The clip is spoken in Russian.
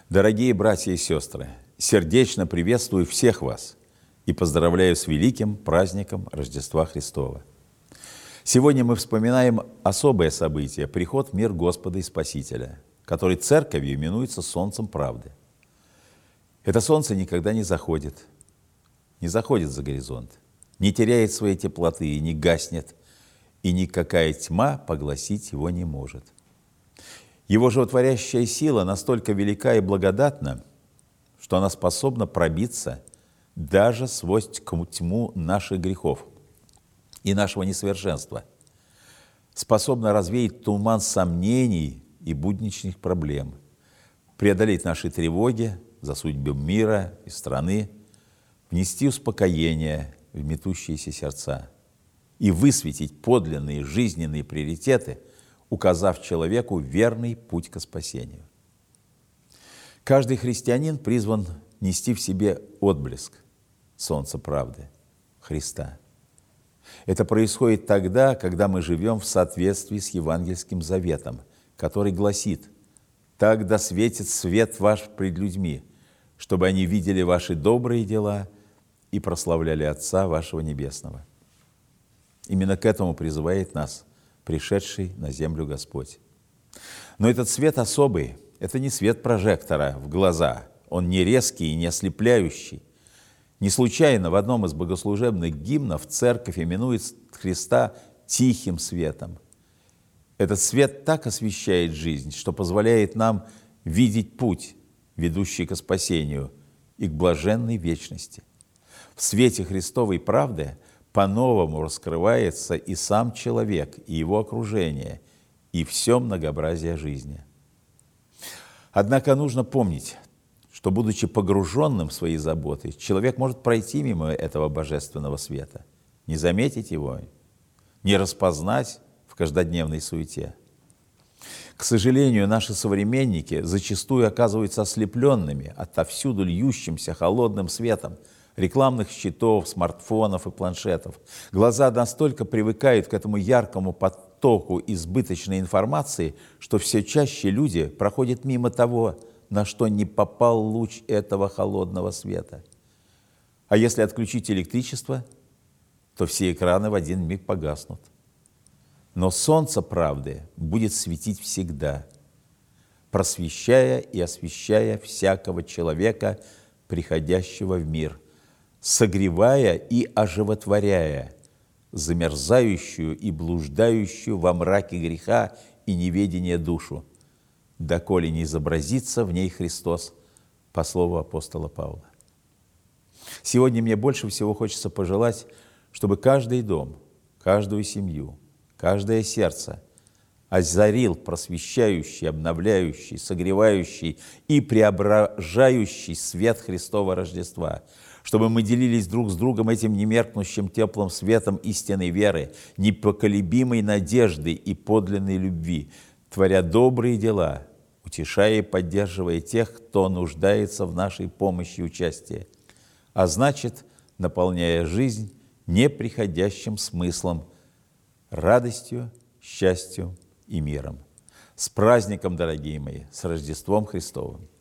Дорогие братья и сестры, сердечно приветствую всех вас и поздравляю с великим праздником Рождества Христова. Сегодня мы вспоминаем особое событие – приход в мир Господа и Спасителя, который церковью именуется солнцем правды. Это солнце никогда не заходит за горизонт, не теряет своей теплоты и не гаснет, и никакая тьма поглотить его не может. Его животворящая сила настолько велика и благодатна, что она способна пробиться даже сквозь тьму наших грехов и нашего несовершенства, способна развеять туман сомнений и будничных проблем, преодолеть наши тревоги за судьбу мира и страны, внести успокоение в метущиеся сердца и высветить подлинные жизненные приоритеты, указав человеку верный путь к спасению. Каждый христианин призван нести в себе отблеск солнца правды, Христа. Это происходит тогда, когда мы живем в соответствии с евангельским заветом, который гласит: «Так да светит свет ваш пред людьми, чтобы они видели ваши добрые дела и прославляли Отца вашего Небесного». Именно к этому призывает нас пришедший на землю Господь. Но этот свет особый, это не свет прожектора в глаза, он не резкий и не ослепляющий. Не случайно в одном из богослужебных гимнов церковь именует Христа тихим светом. Этот свет так освещает жизнь, что позволяет нам видеть путь, ведущий к спасению и к блаженной вечности. В свете Христовой правды по-новому раскрывается и сам человек, и его окружение, и все многообразие жизни. Однако нужно помнить, что, будучи погруженным в свои заботы, человек может пройти мимо этого божественного света, не заметить его, не распознать в каждодневной суете. К сожалению, наши современники зачастую оказываются ослепленными отовсюду льющимся холодным светом рекламных щитов, смартфонов и планшетов. Глаза настолько привыкают к этому яркому потоку избыточной информации, что все чаще люди проходят мимо того, на что не попал луч этого холодного света. А если отключить электричество, то все экраны в один миг погаснут. Но солнце правды будет светить всегда, просвещая и освещая всякого человека, приходящего в мир, согревая и оживотворяя замерзающую и блуждающую во мраке греха и неведения душу, доколе не изобразится в ней Христос, по слову апостола Павла. Сегодня мне больше всего хочется пожелать, чтобы каждый дом, каждую семью, каждое сердце озарил просвещающий, обновляющий, согревающий и преображающий свет Христова Рождества, чтобы мы делились друг с другом этим немеркнущим теплым светом истинной веры, непоколебимой надежды и подлинной любви, творя добрые дела, утешая и поддерживая тех, кто нуждается в нашей помощи и участии, а значит, наполняя жизнь неприходящим смыслом, радостью, счастью и миром. С праздником, дорогие мои, с Рождеством Христовым!